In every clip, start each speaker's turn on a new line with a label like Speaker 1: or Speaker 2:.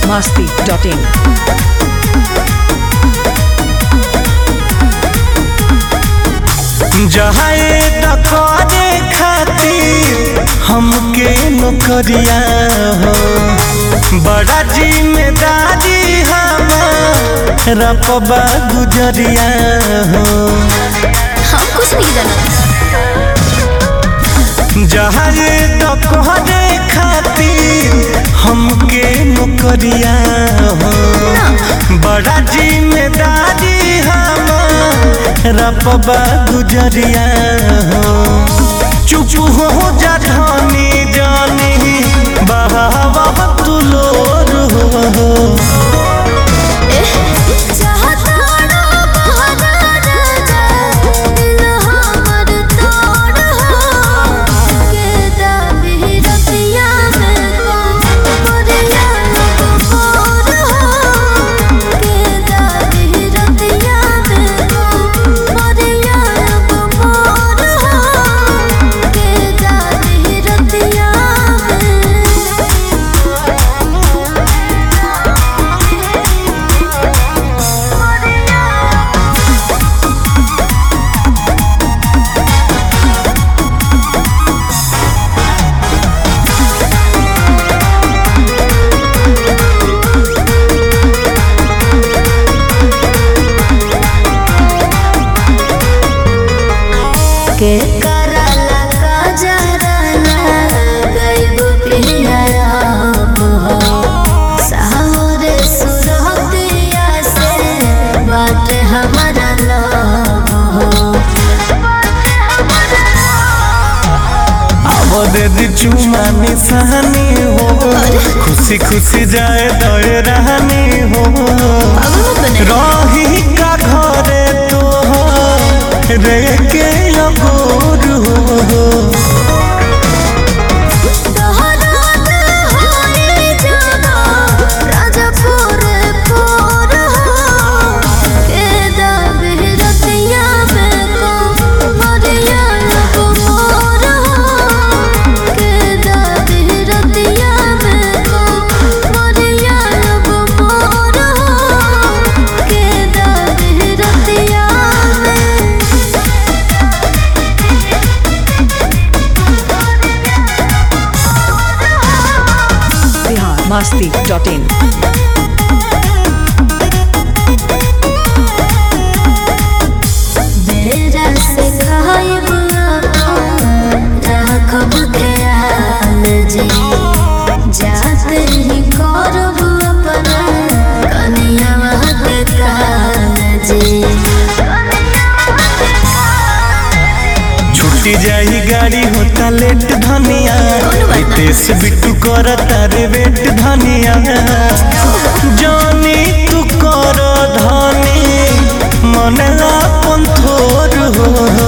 Speaker 1: biharmasti.in
Speaker 2: जहाए Dakre खातिर हमके नौकरिया हो बड़ा जिम्मेदारी हमारा पबा गुजरिया हो।
Speaker 3: हम कुछ नहीं जाना।
Speaker 2: जहाए डकरे खातिर हमके नौकरिया हो बड़ा जिम्मेदारी रपबा गुजरिया हो। चुप हो जा धनी जानी बहावा तुलोर हो।
Speaker 3: के करला का जरना गइब पिया हो साहरे सुरतिया से बात हमारा लव हो।
Speaker 2: अब दे दी चुमा निशानी हो खुशी खुशी जाए दए रहनी हो। रही का घरे तो रे के लगोर हो।
Speaker 1: biharmasti.in
Speaker 3: बेरा से खाइब रखब ख्याल जी जाते ही करब अपना कनिया के काल जी।
Speaker 2: छुट्टी जाई गाड़ी होता लेट धनिया देश बिट्टू कर तारे वेट धनिया। जानी तू कर धनी मन अपन थोर हो।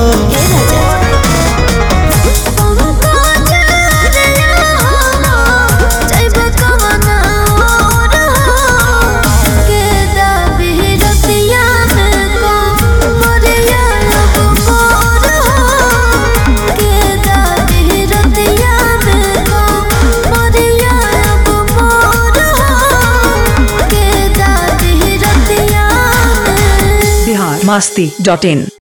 Speaker 1: biharmasti.in